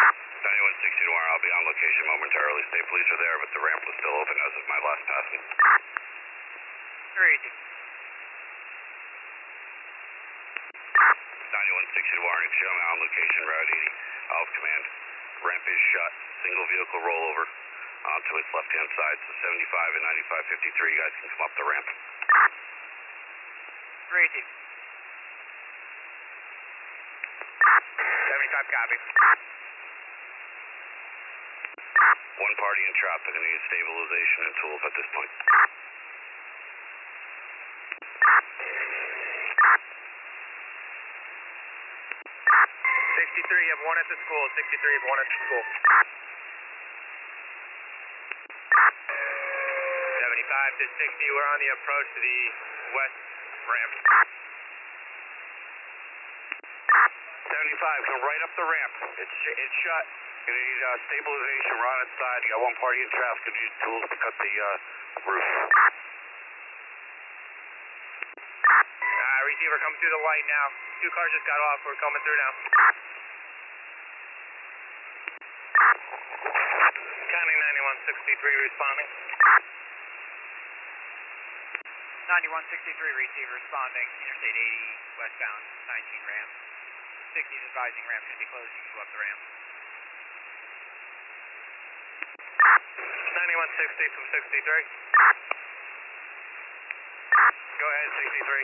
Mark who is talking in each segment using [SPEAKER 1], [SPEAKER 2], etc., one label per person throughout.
[SPEAKER 1] 9160 tomorrow, I'll be on location momentarily. State police are there, but the ramp was still open as of my last passing.
[SPEAKER 2] Very easy.
[SPEAKER 1] 9160 to Warren, show me on location, Route 80, off command. Ramp is shut, single vehicle rollover onto its left-hand side, so 75 and 9553, you guys can come up the ramp.
[SPEAKER 2] Very easy. 75 copy.
[SPEAKER 1] One party in traffic and need stabilization and tools at this point.
[SPEAKER 2] 63, you have one at the school. 63, you have one at the school. 75 to 60, we're on the approach to the west ramp.
[SPEAKER 1] 75, come right up the ramp. It's shut. You need stabilization. We're on its side. You got one party in traffic and need tools to cut the roof.
[SPEAKER 2] Receiver, coming through the light now. 2 cars just got off. We're coming through now. County 9163 responding. 9163 receiver responding. Interstate 80 westbound 19 ramp. 60 is advising ramp should be closed. You can go up the ramp. 9160 from 63. Go ahead, 63.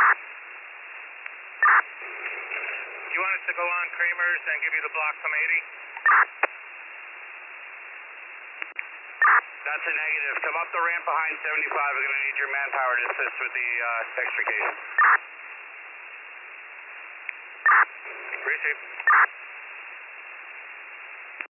[SPEAKER 2] You want us to go on Kramer's and give you the block from 80?
[SPEAKER 1] That's a negative. Come up the ramp behind 75. We're going to need your manpower to assist with the extrication.
[SPEAKER 2] Receive.